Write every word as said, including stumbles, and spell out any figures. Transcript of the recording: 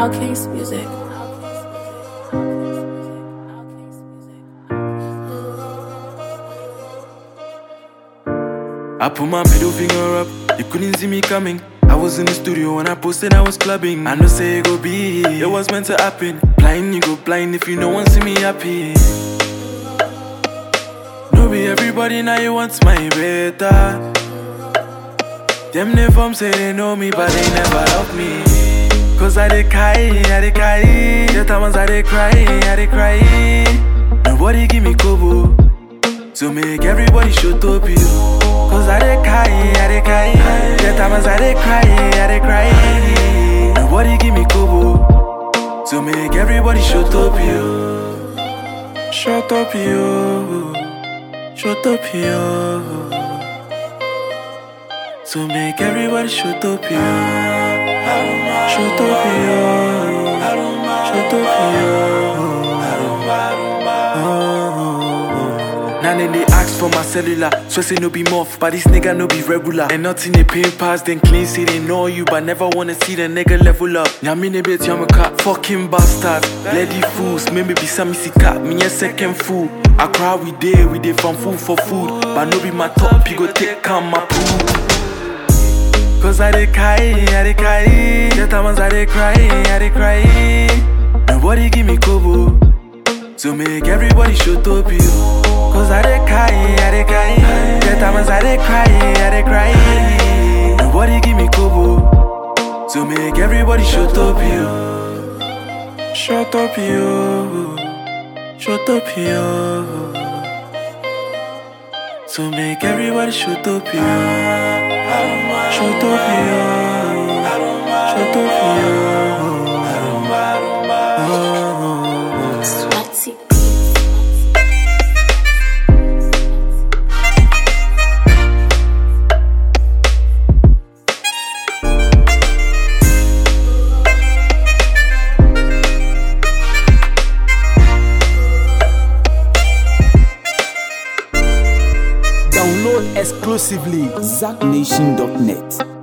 Outcast Music. I put my middle finger up, you couldn't see me coming. I was in the studio when I posted I was clubbing. I know say it go be, it was meant to happen. Blind, you go blind if you no one see me happy. No be everybody now you want my better. Them they from say they know me but they never love me. Cause I dey cry, I dey cry. The times I dey cry, I dey cry. Nobody give me kobo, so make everybody shut up you. Cause I dey cry, I dey cry. The times I dey cry, I dey cry. Nobody give me kobo, so make everybody shut up you. Shut up you. Shut up you. So make everybody shut up you. Shut up you. Shut up you. Now then they ask for my cellular, so say no be muff, but this nigga no be regular. And nothing they pay pass, then clean say they know you, but never wanna see the nigga level up. Now me ne bet yamaka, fucking bastards, bloody fools. Maybe be some missy cat, me a second fool. I cry we day, we day from food for food, but no be my top, you go take calm my poo. Cause I dey cry, I dey cry. The times I dey cry, I dey cry. Nobody give me kobo, so make everybody shut up you. Cause I dey cry, I dey cry. The times I dey cry, I dey cry. Nobody give me kobo, so make everybody shut up you. Shut up you. Shut up you. So make everybody shut up you. Shut up you. Shut up you. Sweaty. Download exclusively zack nation dot net.